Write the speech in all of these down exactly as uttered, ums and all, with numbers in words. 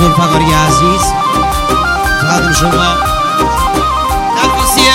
ذوالفقاری عزیز خدم شما درخواستیه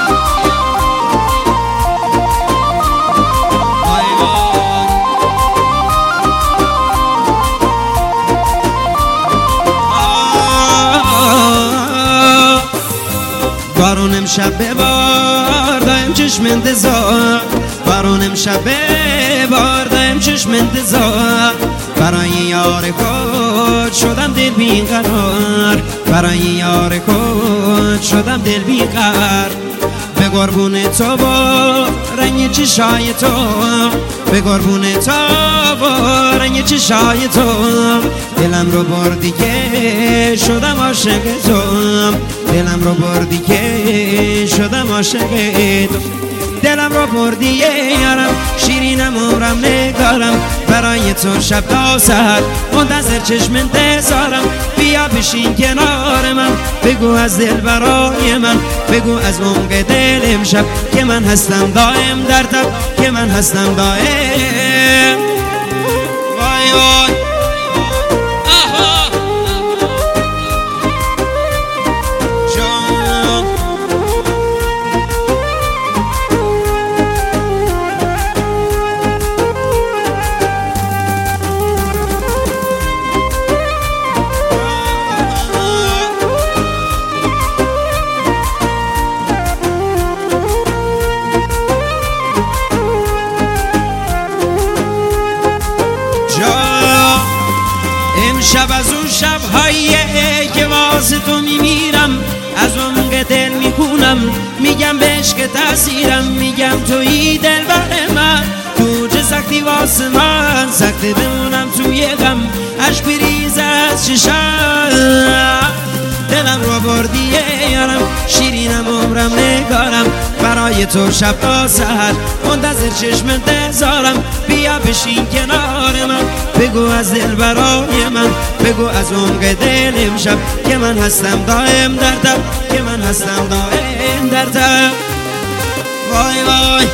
بارون امشب ببار دایم چشم انتظار بارون امشب ببار دایم چشم انتظار برای یار خود شدم دل بی قرار برای یار خود شدم دل بی قرار به قربون تو با رنگ چشای تو به قربون تو با رنگ چشای تو دلم رو بردی که شدم عاشق تو دلم رو بردی که شدم عاشق تو دلم رو بردی یارم شیرینم عمرم نگارم برای تو شب تا سحر منتظر چشم انتظارم بیا بشین کنار من بگو از دل برای من بگو از عمق دل امشب که من هستم دائم در تب که من هستم دائم وای وای شب از اون شب‌هایی که واسه تو میمیرم از عمق دل میخونم میگم به عشق تاثیرم میگم تویی دلبر من تو چه سختی واسه من سخته بمونم توی غم عشق بریزه از چشم دلم رو بردی یارم شیرینم عمرم نگارم برای تو شب تا سحر منتظر چشم انتظارم بیا بشین کنار من بگو از دل برای من بگو از عمق دل امشب که من هستم دائم در تب که من هستم دائم در تب وای وای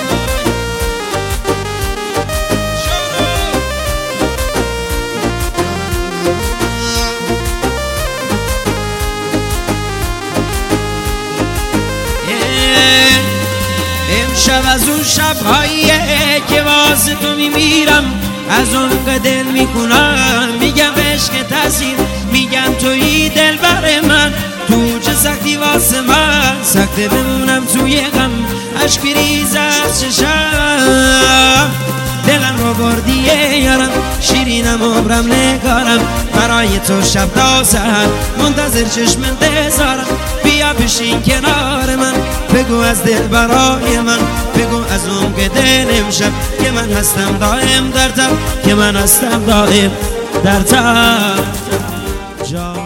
امشب از اون شب‌هایی که واسه تو میمیرم از عمق دل میخونم میگم عشق تاثیر میگم تویی دلبر من تو چه سختی واسه من سخته بمونم توی غم عشق بریزه از چشم دلم رو بردی یارم شیرینم عمرم نگارم برای تو شب تا سحر منتظر چشم انتظارم بیا بشین کنار من بگو از دل برای من بگو از عمق دل امشب که من هستم دائم در تب که من هستم دائم در تب